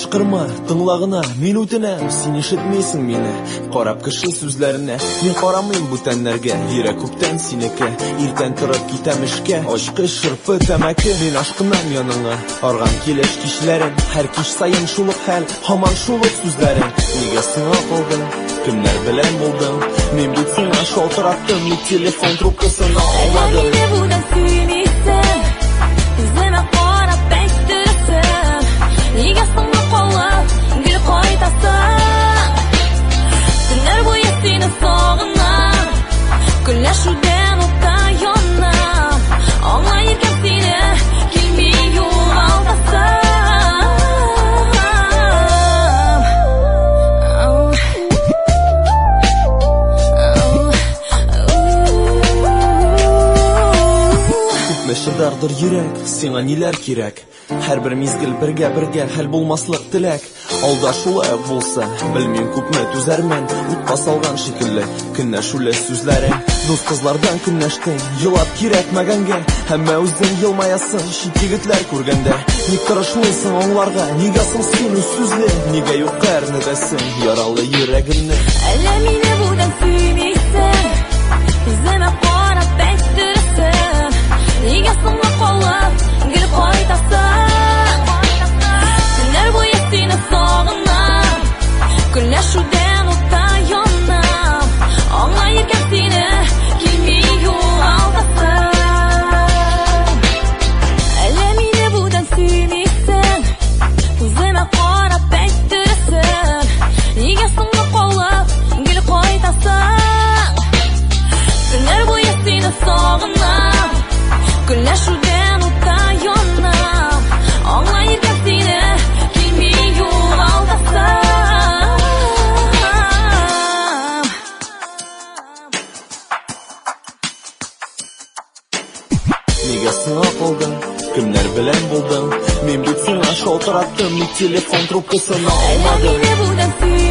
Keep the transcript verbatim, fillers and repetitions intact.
кычкырма, тыңлагына, мин үтенәм, син ишетмисең мине. Карап кеше сүзләренә, мин карамыйм бу тәннәргә, йөрәк күптән синеке, иртән торып китәм эшкә, ачкы шырпы тәмәке, мин ашкынам яныңа, арган килеш кичләрен, һәр кич саен шул ук хәл, һаман шул ук сүзләрен. Нигә сиңа калдың, кемнәр белән булдың, мин бит сиңа шалтыраттым, ник телефон трубкасын алмадың. Мине будан сөйлисең, үземә карап әйтерсең, нигә соңга калып, гел кайтасың? Төннәр буе сине сагынам, көнләшүдән утта янам, аңлай икән сине, килми югалтасың. Шыдардыр йөрәк, сиңа ниләр кирәк? Һәрбер мизгел бергә-бергә хәл булмаслык теләк. Алда шулай булса, белмим күпме түзәрмен, утка салган шикелле, көнләшүле сүзләрең. Дус кызлардан көнләштең, елап кирәкмәгәнгә, һәммә үзең елмаясың, чит егетләр күргәндә. Ник тырышмыйсың аңларга, нигә соң син үз сүзле, нигә юк әрнедәсең, яралы йөрәгемне. Әллә мине будан сөйлисең, үземә карап әйтерсең, нигә соңга калып, гел кайтасың? Төннәр буе сине сагынам, көнләшүдән утта янам, аңлай икән сине, килми югалтасың. Әллә мине будан сөйлисең, үземә карап әйтерсең, нигә соңга калып, гел кайтасың? Төннәр буе сине сагынам, көнләшүдән утта янам, аңлай икән сине, килми югалтасың. Нигә сиңа калдың, кемнәр белән булдың, мин бит сиңа шалтыраттым, ник телефон трубкасын алмадың. Әллә мине будан